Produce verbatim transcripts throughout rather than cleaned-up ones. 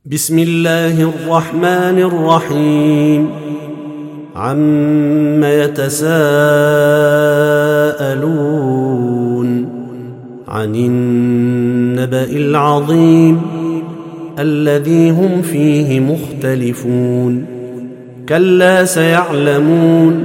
بسم الله الرحمن الرحيم. عم يتساءلون عن النبأ العظيم الذي هم فيه مختلفون. كلا سيعلمون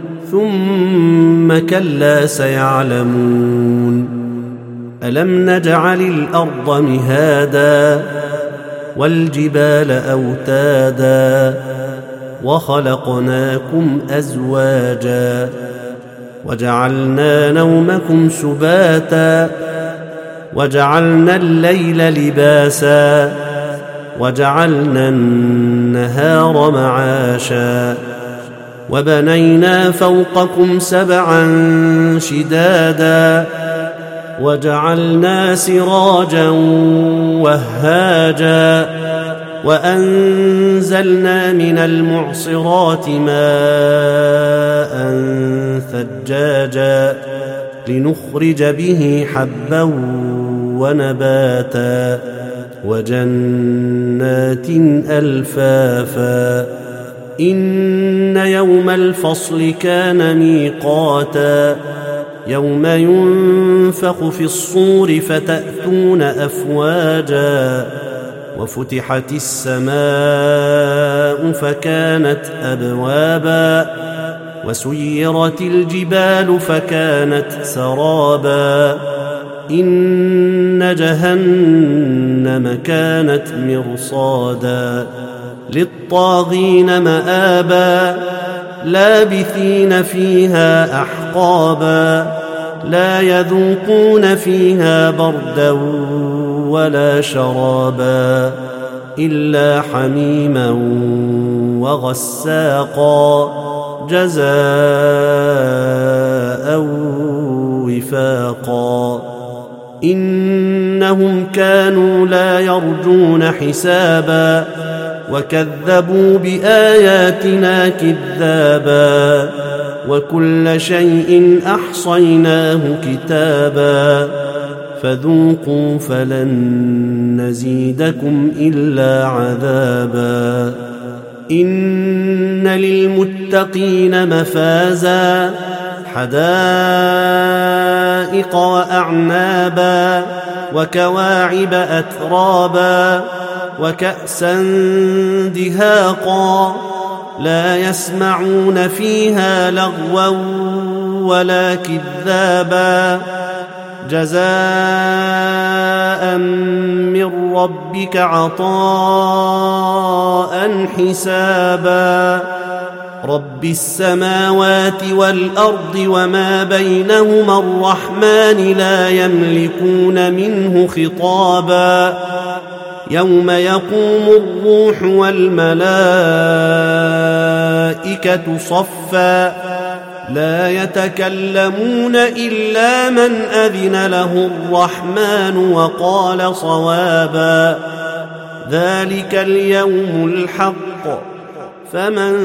ثم كلا سيعلمون. ألم نجعل الأرض مهادا والجبال أوتادا وخلقناكم أزواجا وجعلنا نومكم سباتا وجعلنا الليل لباسا وجعلنا النهار معاشا وبنينا فوقكم سبعا شدادا وجعلنا سراجا وهاجا وأنزلنا من المعصرات ماء ثجاجا لنخرج به حبا ونباتا وجنات ألفافا. إن يوم الفصل كان ميقاتا يوم ينفخ في الصور فتأتون أفواجا وفتحت السماء فكانت أبوابا وسيرت الجبال فكانت سرابا. إن جهنم كانت مرصادا للطاغين مآبا لابثين فيها أحقابا لا يذوقون فيها بردا ولا شرابا إلا حميما وغساقا جزاء وفاقا. إنهم كانوا لا يرجون حسابا وكذبوا بآياتنا كذابا وكل شيء أحصيناه كتابا فذوقوا فلن نزيدكم إلا عذابا. إن للمتقين مفازا حدائق وأعنابا وكواعب أترابا وكأسا دهاقا لا يسمعون فيها لغوا ولا كذابا جزاء من ربك عطاء حسابا. رب السماوات والأرض وما بينهما الرحمن لا يملكون منه خطابا. يوم يقوم الروح والملائكة صفا لا يتكلمون إلا من أذن له الرحمن وقال صوابا. ذلك اليوم الحق فمن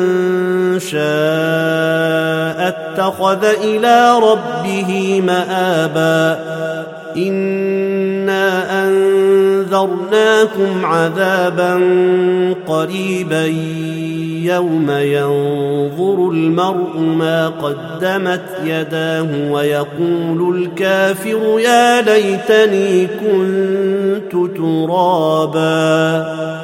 شاء اتخذ إلى ربه مآبا. إنا أنذرناكم عذابا قريبا يوم ينظر المرء ما قدمت يداه ويقول الكافر يا ليتني كنت ترابا.